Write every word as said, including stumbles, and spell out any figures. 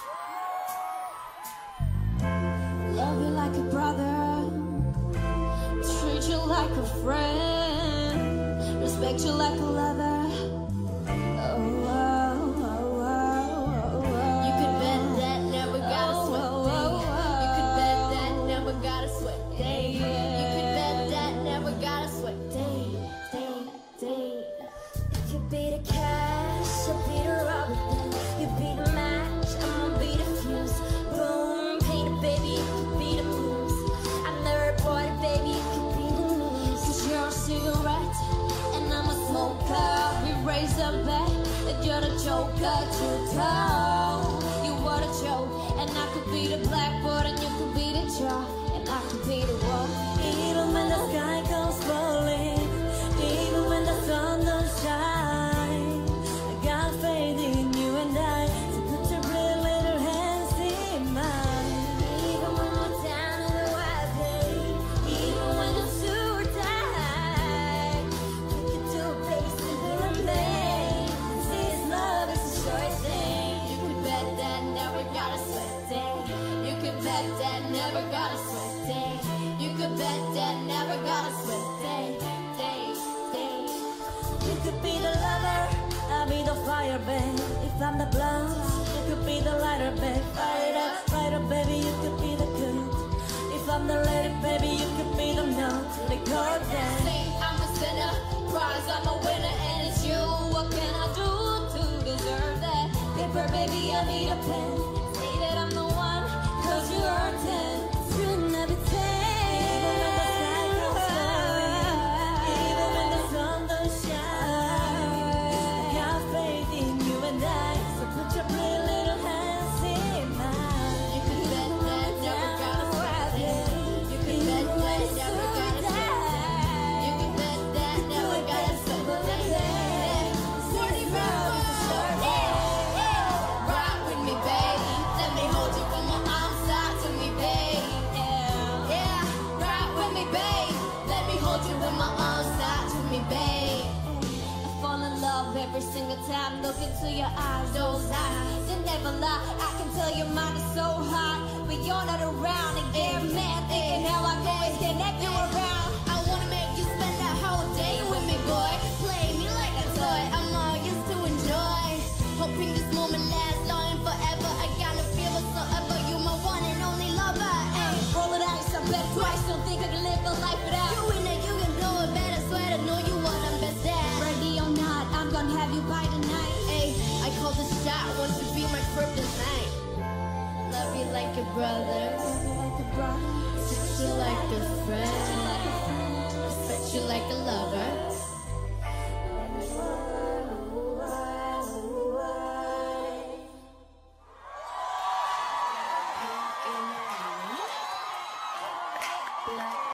Love you like a brother, treat you like a friend, respect you like a lover. Oh, oh, oh, oh, oh. You could bet that never got a sweat day. You could bet that never got a sweat day. You could bet that never got a sweat day. Day, day. It could be the cash, I'll be the rubber band. You be the match, I'ma be the fuse. Boom, paint it, baby, you could be the moves. I'm the reporter, baby, you could be the news. Cause you're a cigarette, and I'm a smoker. We raise a bet that you're the joker to toe. You are the joke, and I could be the blackboard, and you could be the chalk, and I could be the one. Even when the sky goes falling, even when the sun don't shine, I got faith in you and I. So put your pretty little hands in mine. Even when we're down in the wild day, even when it's too tight, we can do basic and play. This love is a short thing. You could bet that never got a sweat day. You could bet that never got a sweat day. You could bet that never got a sweat day. Day, day. You could be the lover, I'll be the fire, babe. If I'm the blunt, you could be the lighter, babe. Fire it up, fire up, baby, you could be the good. If I'm the lady, baby, you could be the note. They go down. Say I'm a sinner, prize I'm a winner, and it's you. What can I do to deserve that? Paper, baby, I need a pen. Say that I'm the one, cause you are ten. You'll never take. Even when the sun don't shine, I got faith in you and I. So put your pretty little hands in mine. You can bet that never got a sweat day. You can bet that never got a sweat day. You can bet that never got a sweat day. Forty rounds is a short day. Rock with me, baby. Let me hold you from my arms side to me, babe. Yeah, rock with me, babe. Let me hold you with my arms side to me, babe. I fall in love every single time. Look into your eyes, those eyes, they never lie. I can tell your mind is so hot, but you're not around. And get mad thinking how I can always connect you around. I wanna make you spend that whole day with me, boy. Play me like a toy, I'm all used to enjoy. Hoping this moment lasts long and forever. I gotta feel whatsoever. You my one and only lover. Ay, roll it ice, I bet twice. Don't think I can live a life without you. In it, you can blow it better. Swear to know you what I'm best at. Ready or not, I'm gonna have you by tonight. Ay, I call the shot. Want to be my kryptonite. Love you like a brother.